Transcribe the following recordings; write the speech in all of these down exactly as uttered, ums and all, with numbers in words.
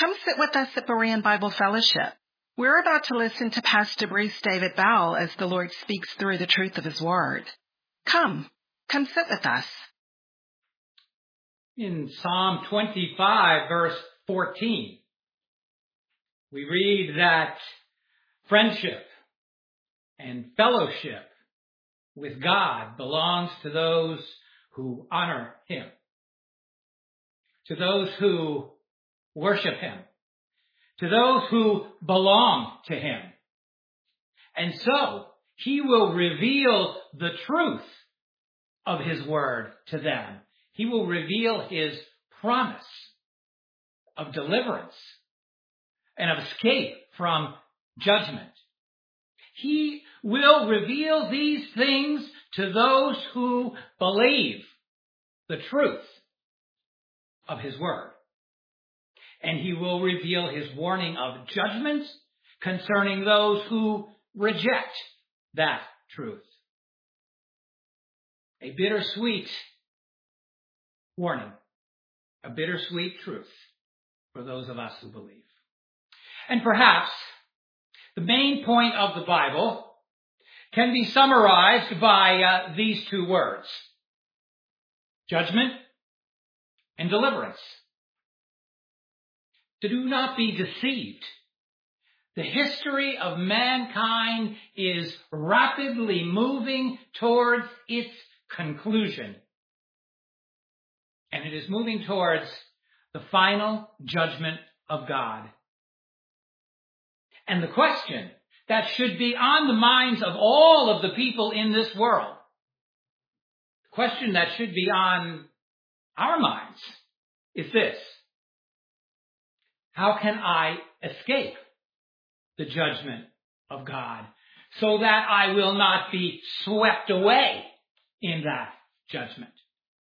Come sit with us at Berean Bible Fellowship. We're about to listen to Pastor Bruce David Bowell as the Lord speaks through the truth of his word. Come, come sit with us. In Psalm twenty-five, verse fourteen, we read that friendship and fellowship with God belongs to those who honor him, to those who worship him, to those who belong to him. And so he will reveal the truth of his word to them. He will reveal his promise of deliverance and of escape from judgment. He will reveal these things to those who believe the truth of his word. And he will reveal his warning of judgment concerning those who reject that truth. A bittersweet warning, a bittersweet truth for those of us who believe. And perhaps the main point of the Bible can be summarized by uh, these two words: judgment and deliverance. Do not be deceived. The history of mankind is rapidly moving towards its conclusion. And it is moving towards the final judgment of God. And the question that should be on the minds of all of the people in this world, the question that should be on our minds, is this: how can I escape the judgment of God so that I will not be swept away in that judgment?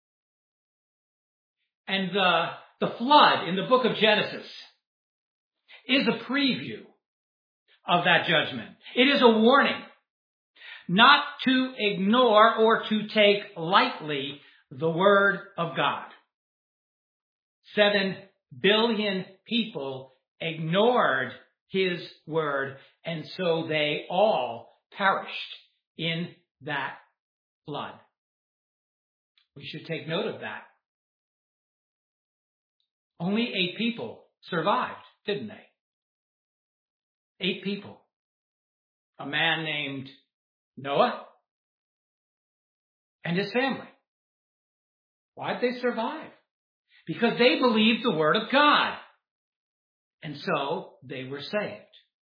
And the, the flood in the book of Genesis is a preview of that judgment. It is a warning not to ignore or to take lightly the word of God. Seven billion people ignored his word, and so they all perished in that flood. We should take note of that. Only eight people survived, didn't they? Eight people. A man named Noah and his family. Why did they survive? Because they believed the word of God. And so they were saved.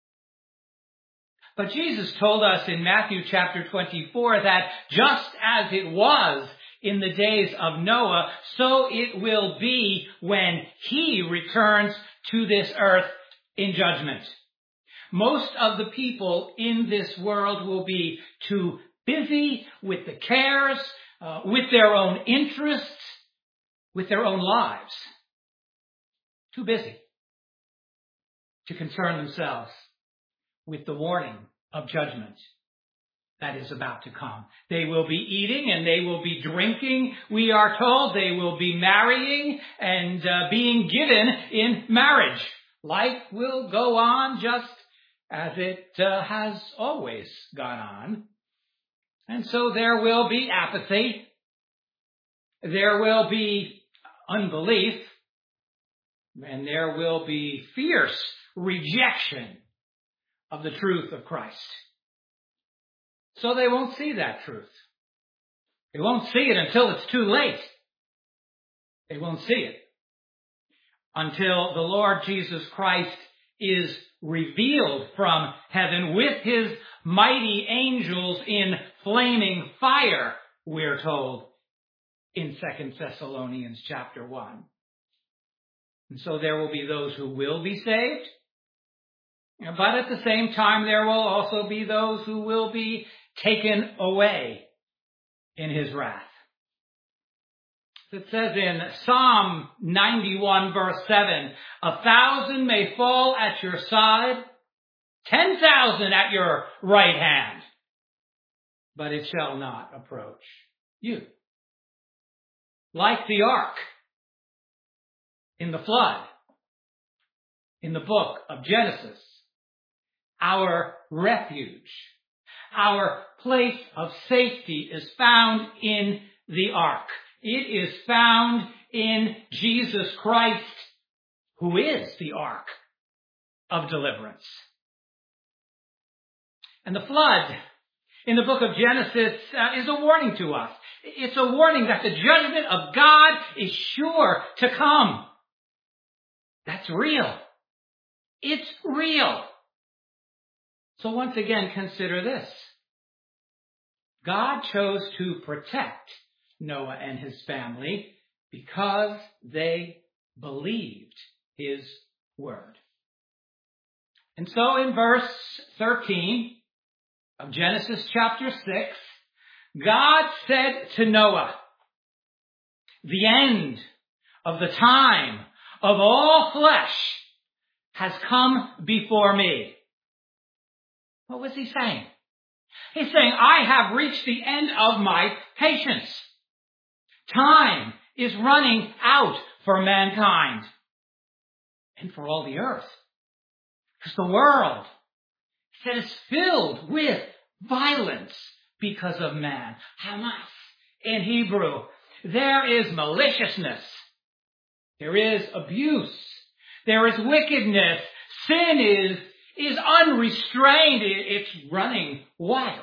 But Jesus told us in Matthew chapter twenty-four that just as it was in the days of Noah, so it will be when he returns to this earth in judgment. Most of the people in this world will be too busy with the cares, uh, with their own interests, with their own lives. Too busy to concern themselves with the warning of judgment that is about to come. They will be eating and they will be drinking, we are told. They will be marrying and uh, being given in marriage. Life will go on just as it uh, has always gone on. And so there will be apathy. There will be unbelief. And there will be fierce rejection of the truth of Christ. So they won't see that truth. They won't see it until it's too late. They won't see it until the Lord Jesus Christ is revealed from heaven with his mighty angels in flaming fire, we're told in Second Thessalonians chapter one. And so there will be those who will be saved, but at the same time there will also be those who will be taken away in his wrath. It says in Psalm ninety-one verse seven, a thousand may fall at your side, ten thousand at your right hand, but it shall not approach you. Like the ark in the flood, in the book of Genesis, our refuge, our place of safety is found in the ark. It is found in Jesus Christ, who is the ark of deliverance. And the flood in the book of Genesis uh, is a warning to us. It's a warning that the judgment of God is sure to come. That's real. It's real. So once again, consider this. God chose to protect Noah and his family because they believed his word. And so in verse thirteen of Genesis chapter six, God said to Noah, "The end of the time of all flesh has come before me." What was he saying? He's saying, I have reached the end of my patience. Time is running out for mankind and for all the earth. Because the world, he said, is filled with violence because of man. Hamas in Hebrew. There is maliciousness. There is abuse. There is wickedness. Sin is, is unrestrained. It's running wild.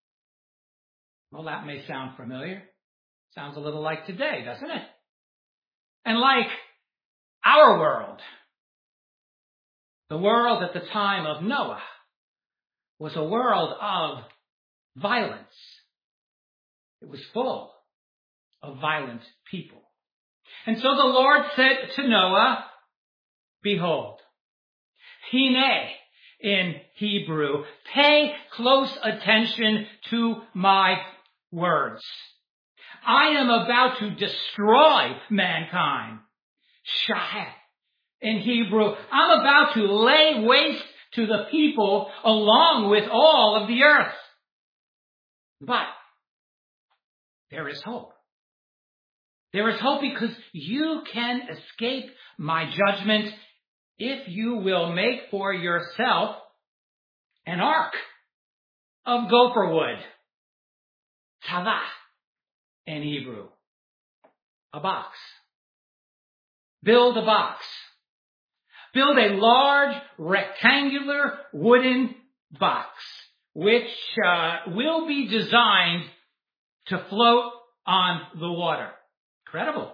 Well, that may sound familiar. Sounds a little like today, doesn't it? And like our world. The world at the time of Noah was a world of violence. It was full of violent people. And so the Lord said to Noah, behold, hine in Hebrew, pay close attention to my words. I am about to destroy mankind. Shaheh in Hebrew, I'm about to lay waste to the people along with all of the earth. But there is hope. There is hope because you can escape my judgment if you will make for yourself an ark of gopher wood. Tavah in Hebrew. A box. Build a box. Build a large rectangular wooden box which uh, will be designed to float on the water. Incredible.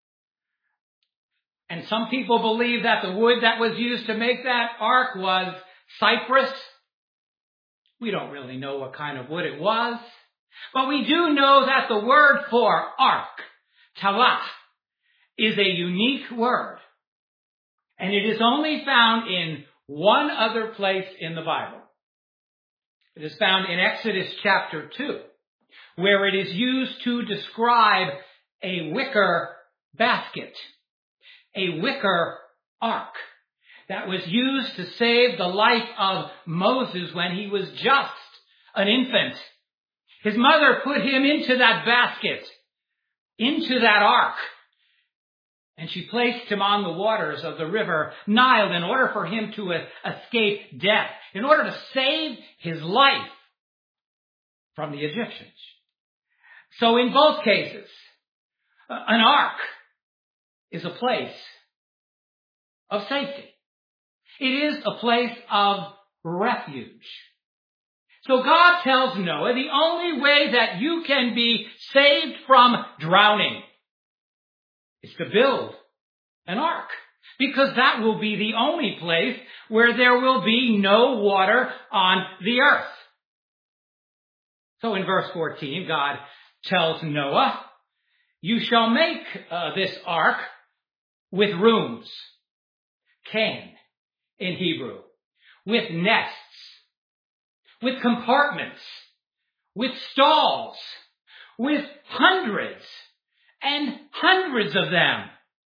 And some people believe that the wood that was used to make that ark was cypress. We don't really know what kind of wood it was. But we do know that the word for ark, tavah, is a unique word. And it is only found in one other place in the Bible. It is found in Exodus chapter two, where it is used to describe a wicker basket, a wicker ark that was used to save the life of Moses when he was just an infant. His mother put him into that basket, into that ark, and she placed him on the waters of the river Nile in order for him to escape death, in order to save his life from the Egyptians. So in both cases, an ark is a place of safety. It is a place of refuge. So God tells Noah the only way that you can be saved from drowning is to build an ark, because that will be the only place where there will be no water on the earth. So in verse fourteen, God tells Noah, you shall make uh, this ark with rooms, ken in Hebrew, with nests, with compartments, with stalls, with hundreds and hundreds of them.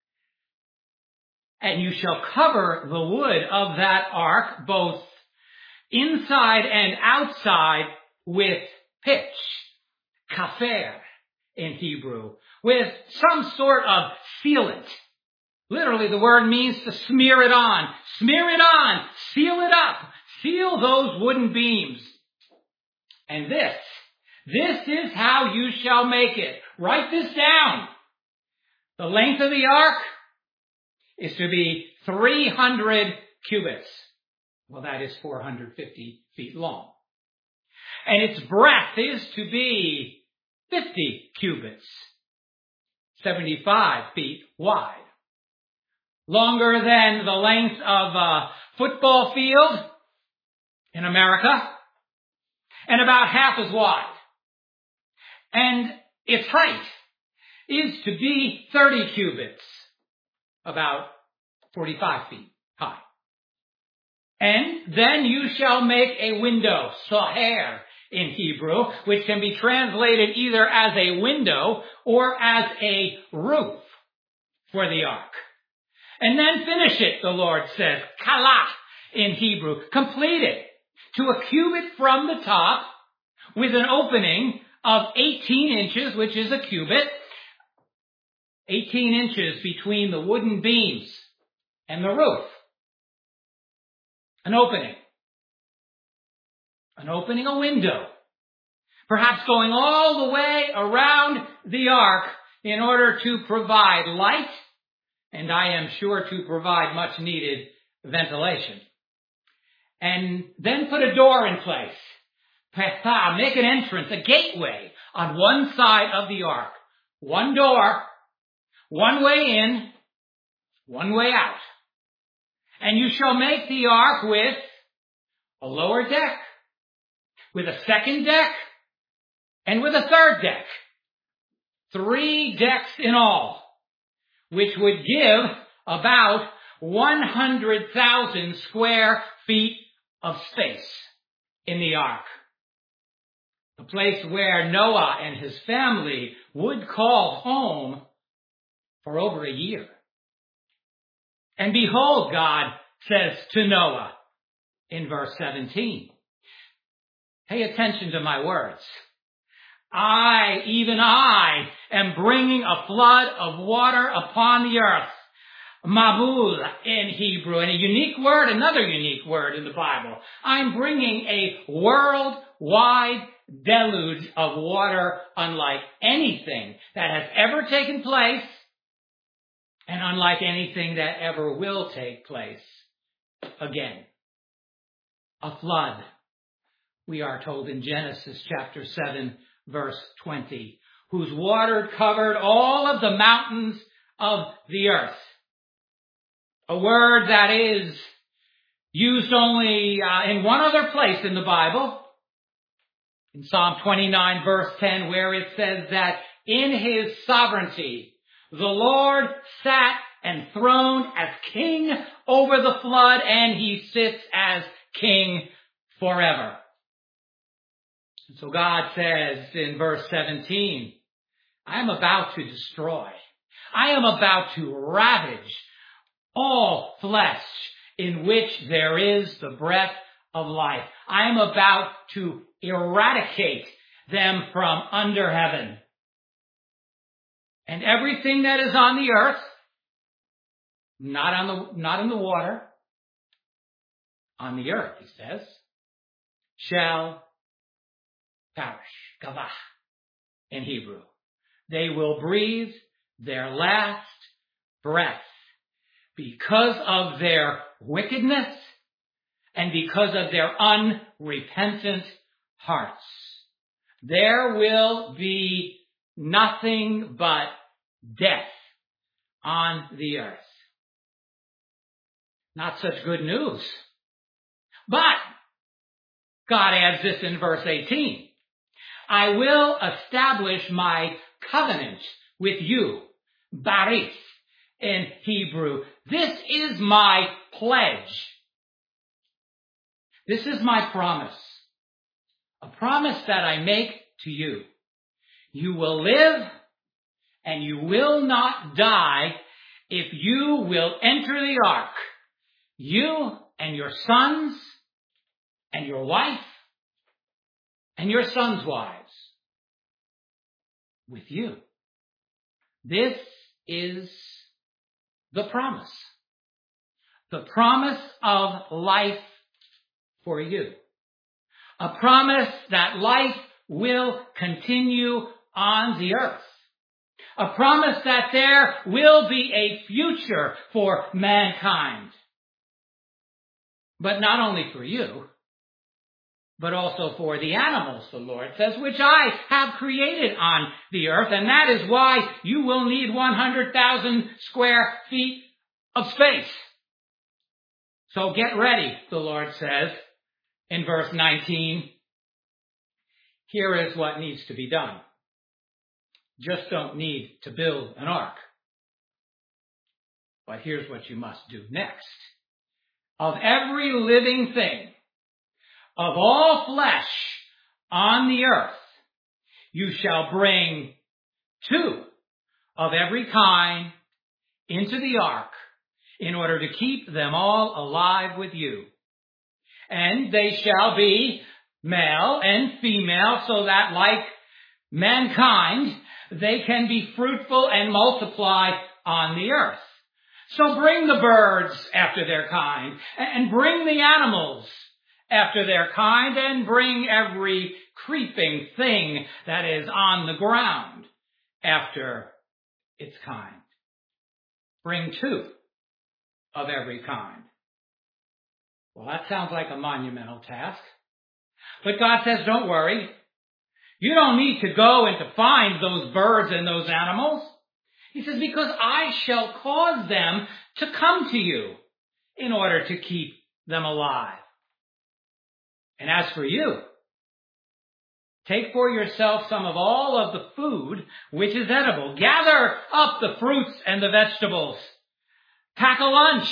And you shall cover the wood of that ark, both inside and outside, with pitch, kafer in Hebrew, with some sort of sealant, Literally, the word means to smear it on. Smear it on. Seal it up. Seal those wooden beams. And this, this is how you shall make it. Write this down. The length of the ark is to be three hundred cubits. Well, that is four hundred fifty feet long. And its breadth is to be fifty cubits, seventy-five feet wide. Longer than the length of a football field in America, and about half as wide. And its height is to be thirty cubits, about forty-five feet high. And then you shall make a window, saher in Hebrew, which can be translated either as a window or as a roof for the ark. And then finish it, the Lord says, kalah in Hebrew. Complete it to a cubit from the top with an opening of eighteen inches, which is a cubit. eighteen inches between the wooden beams and the roof. An opening. An opening, a window. Perhaps going all the way around the ark in order to provide light, and I am sure to provide much needed ventilation. And then put a door in place. Petah, make an entrance, a gateway on one side of the ark. One door, one way in, one way out. And you shall make the ark with a lower deck, with a second deck, and with a third deck. Three decks in all, which would give about one hundred thousand square feet of space in the ark. The place where Noah and his family would call home for over a year. And behold, God says to Noah in verse seventeen, pay attention to my words. I, even I, am bringing a flood of water upon the earth. Mabul in Hebrew, and a unique word, another unique word in the Bible. I'm bringing a worldwide deluge of water unlike anything that has ever taken place and unlike anything that ever will take place again. A flood, we are told in Genesis chapter seven, verse twenty, whose water covered all of the mountains of the earth. A word that is used only uh, in one other place in the Bible, in Psalm twenty-nine, verse ten, where it says that in his sovereignty, the Lord sat enthroned as king over the flood, and he sits as king forever. And so God says in verse seventeen, I am about to destroy. I am about to ravage all flesh in which there is the breath of life. I am about to eradicate them from under heaven. And everything that is on the earth, not on the, not in the water, on the earth, he says, shall perish. Gavah in Hebrew. They will breathe their last breath because of their wickedness and because of their unrepentant hearts. There will be nothing but death on the earth. Not such good news. But God adds this in verse eighteen. I will establish my covenant with you, Barith in Hebrew. This is my pledge. This is my promise. A promise that I make to you. You will live and you will not die if you will enter the ark. You and your sons and your wife and your sons' wives with you. This is the promise. The promise of life for you. A promise that life will continue on the earth. A promise that there will be a future for mankind. But not only for you, but also for the animals, the Lord says, which I have created on the earth. And that is why you will need one hundred thousand square feet of space. So get ready, the Lord says in verse nineteen. Here is what needs to be done. Just don't need to build an ark. But here's what you must do next. Of every living thing, of all flesh on the earth, you shall bring two of every kind into the ark in order to keep them all alive with you. And they shall be male and female, so that like mankind, they can be fruitful and multiply on the earth. So bring the birds after their kind, and bring the animals after their kind, and bring every creeping thing that is on the ground after its kind. Bring two of every kind. Well, that sounds like a monumental task. But God says, don't worry. You don't need to go and to find those birds and those animals. He says, because I shall cause them to come to you in order to keep them alive. And as for you, take for yourself some of all of the food which is edible. Gather up the fruits and the vegetables. Pack a lunch.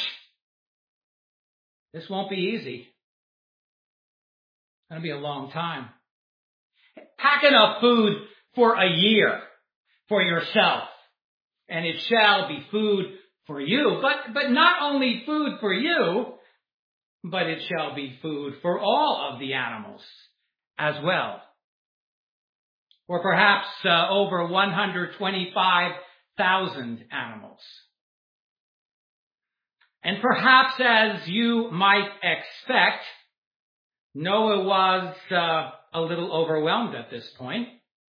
This won't be easy. It's going to be a long time. Pack enough food for a year for yourself. And it shall be food for you. But, but not only food for you, but it shall be food for all of the animals as well. Or perhaps uh, over one hundred twenty-five thousand animals. And perhaps, as you might expect, Noah was uh, a little overwhelmed at this point.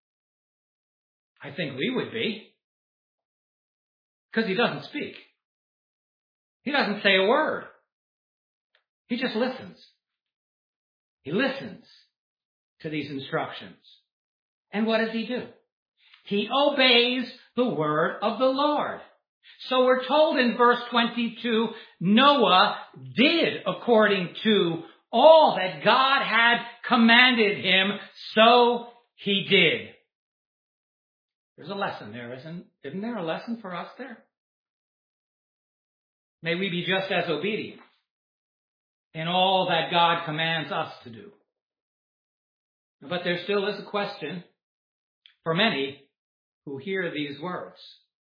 I think we would be. Because he doesn't speak. He doesn't say a word. He just listens. He listens to these instructions. And what does he do? He obeys the word of the Lord. So we're told in verse twenty-two, Noah did according to all that God had commanded him, so he did. There's a lesson there, isn't, isn't there a lesson for us there? May we be just as obedient in all that God commands us to do. But there still is a question for many who hear these words.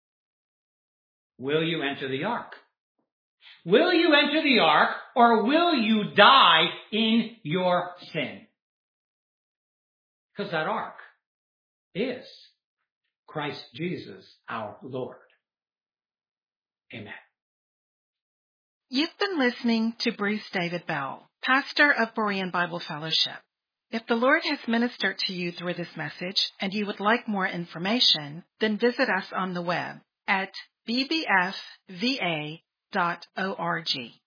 Will you enter the ark? Will you enter the ark, or will you die in your sin? Because that ark is Christ Jesus our Lord. Amen. You've been listening to Bruce David Bell, pastor of Berean Bible Fellowship. If the Lord has ministered to you through this message and you would like more information, then visit us on the web at b b f v a dot org.